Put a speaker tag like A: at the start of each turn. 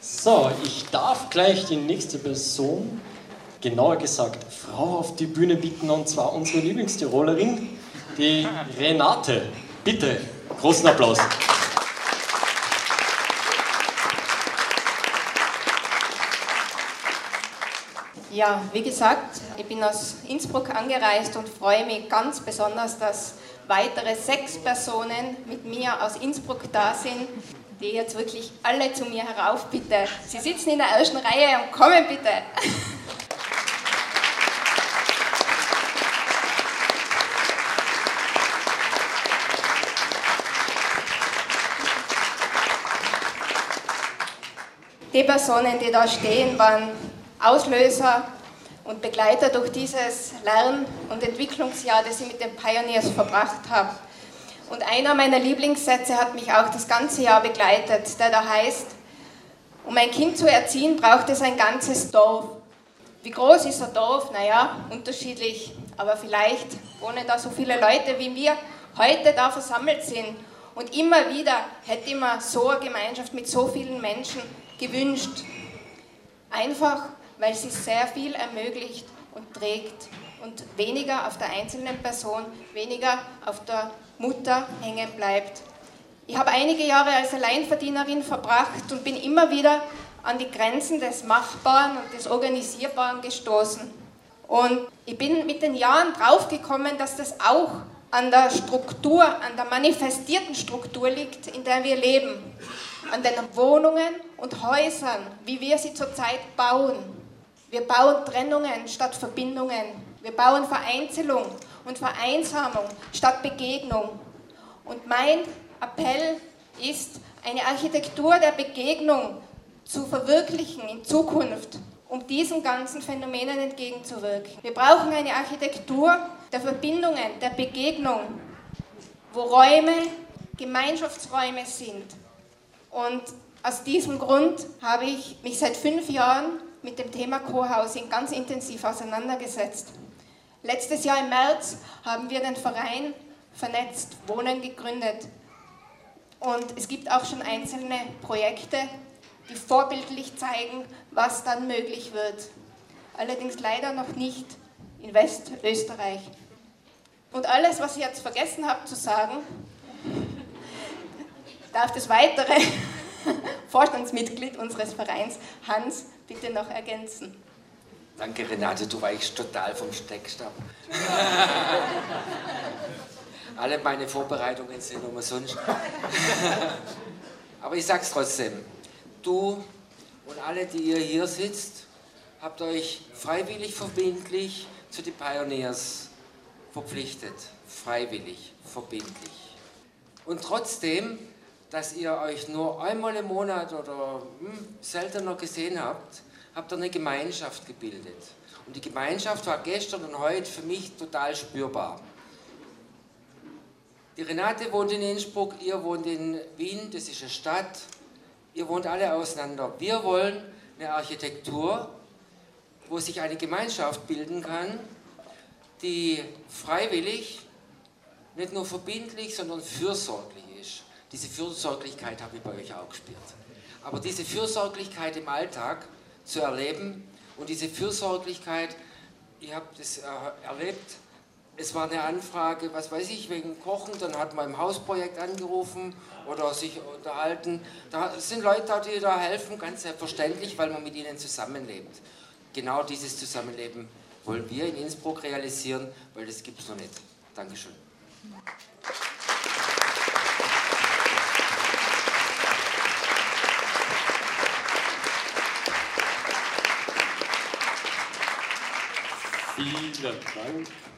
A: So, ich darf gleich die nächste Person, genauer gesagt Frau, auf die Bühne bitten, und zwar unsere Lieblingstirolerin, die Renate. Bitte, großen Applaus.
B: Ja, wie gesagt, ich bin aus Innsbruck angereist und freue mich ganz besonders, dass weitere 6 Personen mit mir aus Innsbruck da sind, die jetzt wirklich alle zu mir herauf, bitte. Sie sitzen in der ersten Reihe und kommen bitte. Die Personen, die da stehen, waren Auslöser und Begleiter durch dieses Lern- und Entwicklungsjahr, das ich mit den Pioneers verbracht habe. Und einer meiner Lieblingssätze hat mich auch das ganze Jahr begleitet, der da heißt: Um ein Kind zu erziehen, braucht es ein ganzes Dorf. Wie groß ist ein Dorf? Naja, unterschiedlich, aber vielleicht wohnen da so viele Leute, wie wir heute da versammelt sind. Und immer wieder hätte ich mir so eine Gemeinschaft mit so vielen Menschen gewünscht. Einfach, weil sie sehr viel ermöglicht und trägt und weniger auf der einzelnen Person, weniger auf der Mutter hängen bleibt. Ich habe einige Jahre als Alleinverdienerin verbracht und bin immer wieder an die Grenzen des Machbaren und des Organisierbaren gestoßen. Und ich bin mit den Jahren draufgekommen, dass das auch an der Struktur, an der manifestierten Struktur liegt, in der wir leben. An den Wohnungen und Häusern, wie wir sie zurzeit bauen. Wir bauen Trennungen statt Verbindungen. Wir bauen Vereinzelung und Vereinsamung statt Begegnung. Und mein Appell ist, eine Architektur der Begegnung zu verwirklichen in Zukunft, um diesen ganzen Phänomenen entgegenzuwirken. Wir brauchen eine Architektur der Verbindungen, der Begegnung, wo Räume Gemeinschaftsräume sind. Und aus diesem Grund habe ich mich seit 5 Jahren mit dem Thema Co-Housing ganz intensiv auseinandergesetzt. Letztes Jahr im März haben wir den Verein Vernetzt Wohnen gegründet. Und es gibt auch schon einzelne Projekte, die vorbildlich zeigen, was dann möglich wird. Allerdings leider noch nicht in Westösterreich. Und alles, was ich jetzt vergessen habe zu sagen, darf das weitere Vorstandsmitglied unseres Vereins, Hans, bitte noch ergänzen.
C: Danke, Renate, du weichst total vom Steckstab. Alle meine Vorbereitungen sind umsonst. Aber ich sag's trotzdem. Du und alle, die ihr hier sitzt, habt euch freiwillig verbindlich zu den Pioneers verpflichtet. Freiwillig, verbindlich. Und trotzdem, dass ihr euch nur einmal im Monat oder seltener gesehen habt, habt ihr eine Gemeinschaft gebildet. Und die Gemeinschaft war gestern und heute für mich total spürbar. Die Renate wohnt in Innsbruck, ihr wohnt in Wien, das ist eine Stadt. Ihr wohnt alle auseinander. Wir wollen eine Architektur, wo sich eine Gemeinschaft bilden kann, die freiwillig, nicht nur verbindlich, sondern fürsorglich ist. Diese Fürsorglichkeit habe ich bei euch auch gespürt. Aber diese Fürsorglichkeit im Alltag zu erleben und diese Fürsorglichkeit, ich habe das erlebt, es war eine Anfrage, was weiß ich, wegen Kochen, dann hat man im Hausprojekt angerufen oder sich unterhalten. Da sind Leute da, die da helfen, ganz selbstverständlich, weil man mit ihnen zusammenlebt. Genau dieses Zusammenleben wollen wir in Innsbruck realisieren, weil das gibt es noch nicht. Dankeschön.
A: Vielen Dank.